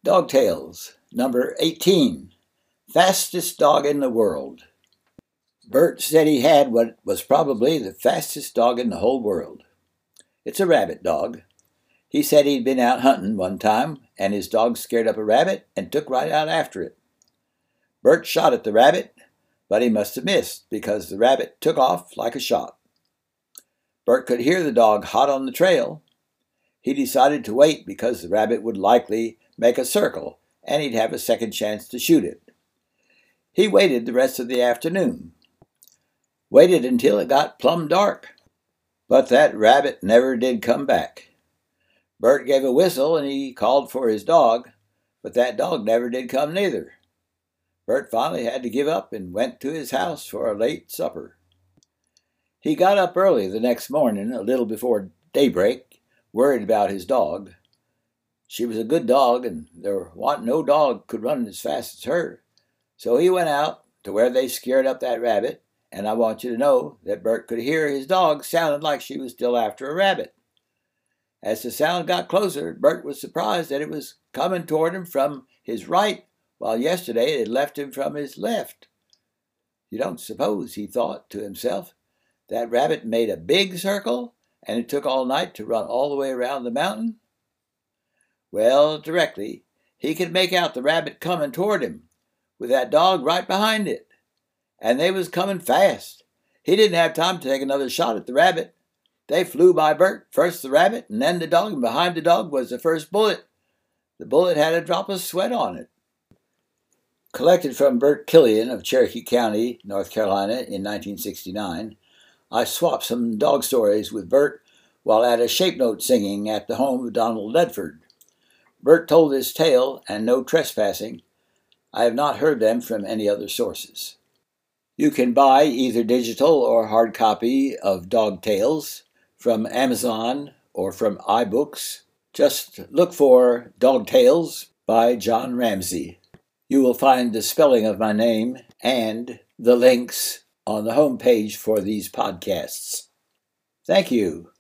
Dog Tales, number 18, Fastest Dog in the World. Bert said he had what was probably the fastest dog in the whole world. It's a rabbit dog. He said he'd been out hunting one time, and his dog scared up a rabbit and took right out after it. Bert shot at the rabbit, but he must have missed because the rabbit took off like a shot. Bert could hear the dog hot on the trail. He decided to wait because the rabbit would likely make a circle and he'd have a second chance to shoot it. He waited the rest of the afternoon. Waited until it got plumb dark. But that rabbit never did come back. Bert gave a whistle and he called for his dog, but that dog never did come neither. Bert finally had to give up and went to his house for a late supper. He got up early the next morning, a little before daybreak, worried about his dog. She was a good dog, and there wasn't no dog could run as fast as her. So he went out to where they scared up that rabbit, and I want you to know that Bert could hear his dog sounded like she was still after a rabbit. As the sound got closer, Bert was surprised that it was coming toward him from his right, while yesterday it had left him from his left. You don't suppose, he thought to himself, that rabbit made a big circle, and it took all night to run all the way around the mountain? Well, directly, he could make out the rabbit coming toward him, with that dog right behind it. And they was coming fast. He didn't have time to take another shot at the rabbit. They flew by Bert, first the rabbit, and then the dog, and behind the dog was the first bullet. The bullet had a drop of sweat on it. Collected from Bert Killian of Cherokee County, North Carolina in 1969, I swapped some dog stories with Bert while at a shape note singing at the home of Donald Ledford. Bert told his tale and no trespassing. I have not heard them from any other sources. You can buy either digital or hard copy of Dog Tales from Amazon or from iBooks. Just look for Dog Tales by John Ramsey. You will find the spelling of my name and the links on the homepage for these podcasts. Thank you.